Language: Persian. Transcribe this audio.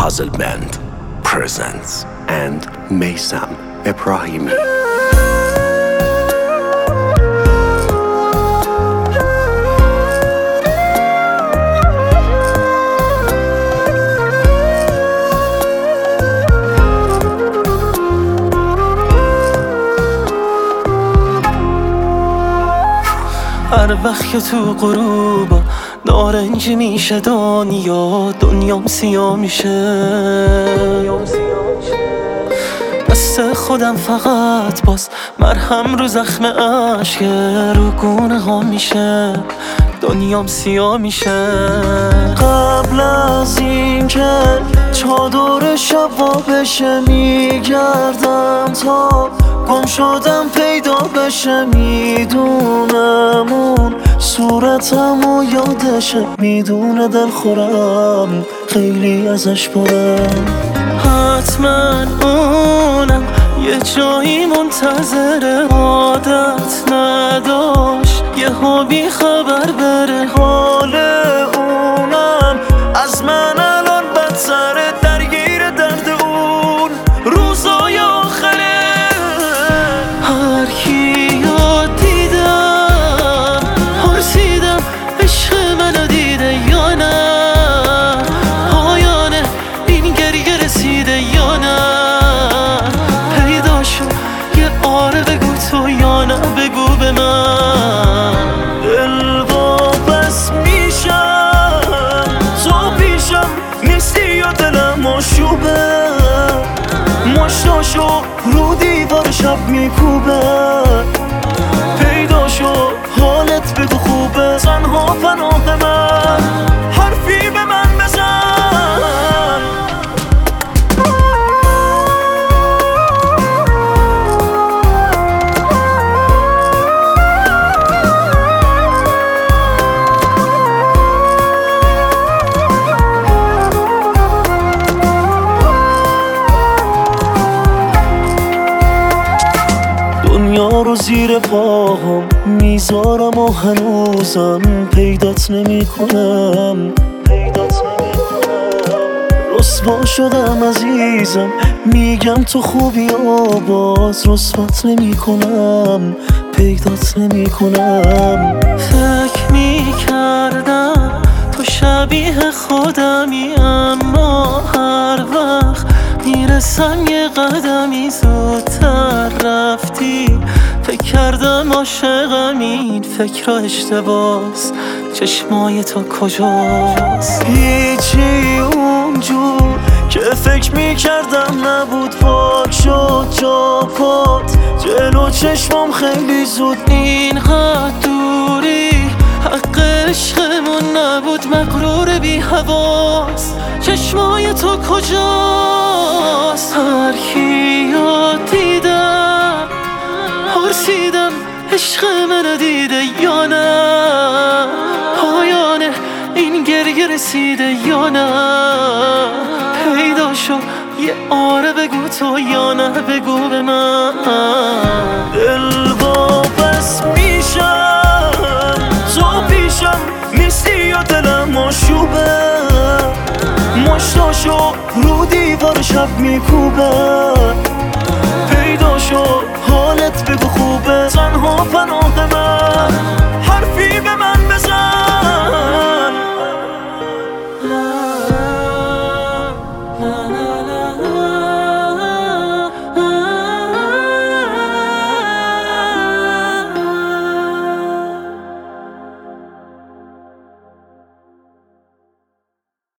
Puzzle Band presents and Meysam Ebrahimi. هر وقت که تو غروبا نارنجی میشه دنیام سیاه میشه. دست خودم فقط باز مرهم رو زخم عشق رو گونه ها میشه. دنیام سیاه میشه. قبل از این که چادر شبا بشه میگردم تا گم شدم پیدا بشه. میدونم اون صورتمو یادشه، میدونه دل خورم خیلی ازش برم. حتما اونم یه جایی منتظر، عادت نداشت یه ها بی خبر بره. حال اونم از من الان بدتره، درگیر درد اون روزای آخره. هر کیو دیدم پرسیدم عشق منو دیده یا نه، پایانه این گریه رسیده یا نه. پیدا شو یه آره بگو تو یا نه بگو به من. دل واپس میشم تو پیشم نیستی یا دلم آشوبه. مشتاشو رو دیوار شب میکوبه. پیدا شو حالت بگو خوبه، تنها پناه من حرفی به من بزن. دنیا رو زیر پاهم میذارم و هنوزم پیدات نمی کنم. رسوا شدم عزیزم، میگم تو خوبی و باز رسوات نمی کنم، پیدات نمی کنم. فکر میکردم تو شبیه خودمی، اما هر وقت میرسم یه قدمی زودتر رفتی. فکر کردم عاشقم، این فکر را اشتباس. چشمای تو کجاست؟ هیچی اونجور که فکر میکردم نبود، پاک شد جا پات جلو چشمام خیلی زود. اینقدر دوری حق عشقمون نبود، مغرور بی حواس. چشمای تو کجاست؟ هر کیو دیدم پرسیدم عشق منو دیده یا نه، پایانه این گریه رسیده یا نه. پیدا شو یه آره بگو تو یا نه بگو به من. دل واپس میشم تو پیشم نیستی یا دلم آشوبه. مشتاشو رو دیوار شب میکوبه. پیدا شو حالت بگو خوبه، تنها پناه من حرفی به من